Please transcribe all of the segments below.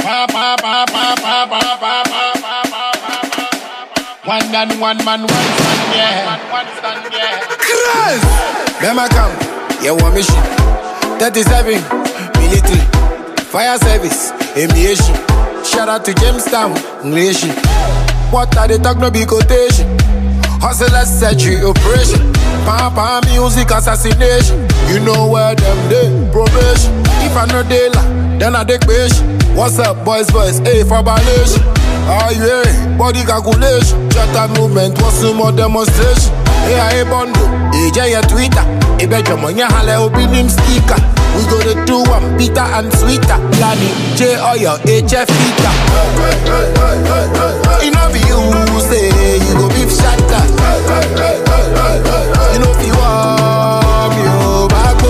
One man, one stand, yeah. Chris! Bema come, you want me shit. 37, military, fire service, aviation. Shout out to Jamestown, English. What are they talk no big quotation? Hustlers set you operation. Papa music assassination. You know where them dey, probation. If I know they lie, then I take patient. What's up, boys, hey, for violation. Oh yeah, body calculation. Chatter movement, what's some more demonstration? Hey, I bundle, AJ Twitter. Hey, bet your money, hale opening speaker. We go to do one bitter and sweeter. Lani, J or your HF eater. You know you say you go beef shatter. You know you want me, oh bago,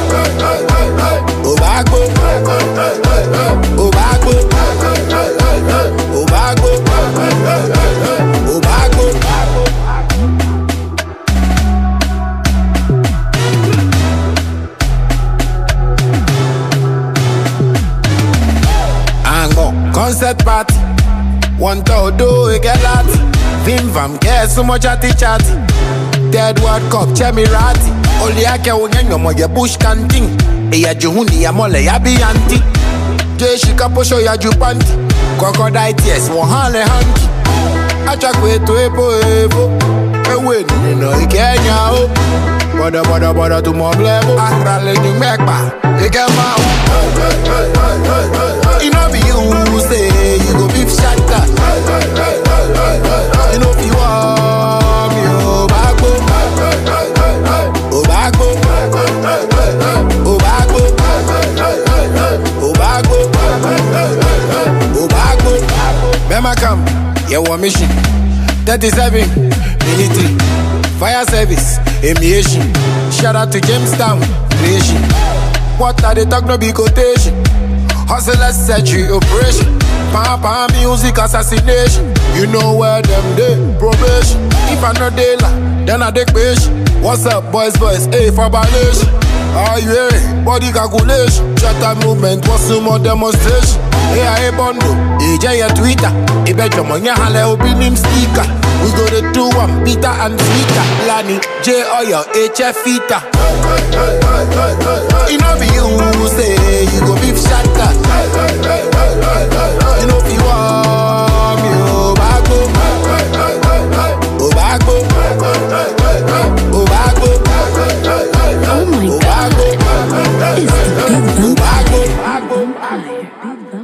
oh bago, oh bago, oh bago, oh bago. Concert party, one to do a get lot. Vim vam get so much chatty. Dead World Cup, Chemirati. Only I can win no more your bush canting. Eya juhundi ya mole ya bianti. J shika posho ya jupanti. Crocodile tears, one hanky. Acha kwetu epo. Ewe ni no ikenya o. Boda tu moblebo. Ahrale ni mekba. Ikema o. You know you say you go beef shatter. You know if you want me, oh bago, oh bago, oh bago, oh bago, oh bago. Bema come, you want me shit. 37, military, fire service, aviation. Shout out to Jamestown, creation. What are they talk no big quotation? Hustlers set you operation. Papa music assassination. You know where them dey, probation. If I know they lie, then I take patient. What's up, boys, hey, for violation. Oh yeah, body calculation. Chatter movement, what's some more demonstration? Hey, I bundle, AJ Twitter. Hey, bet your money, hale opening speaker. We go to do one bitter and sweeter. Lani, J or your HF eater. You know you say you go beef shatter. You know you want me, oh bago, oh bago, oh bago, oh my God, is the Big Vampire.